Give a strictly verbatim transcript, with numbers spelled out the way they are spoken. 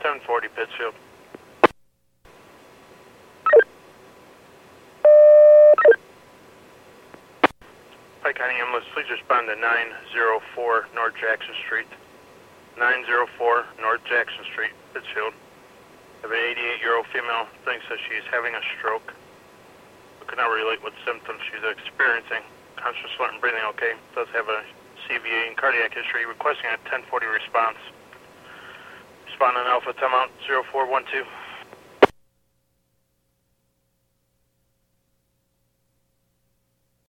ten forty Pittsfield. Pike County Ambulance, please respond to nine oh four North Jackson Street. nine oh four North Jackson Street, Pittsfield. Have an eighty-eight-year-old female thinks that she's having a stroke. We cannot relate what symptoms she's experiencing. Conscious, alert, and breathing okay. Does have a C V A and cardiac history. Requesting a ten forty response. Respond on Alpha, timeout zero four one two.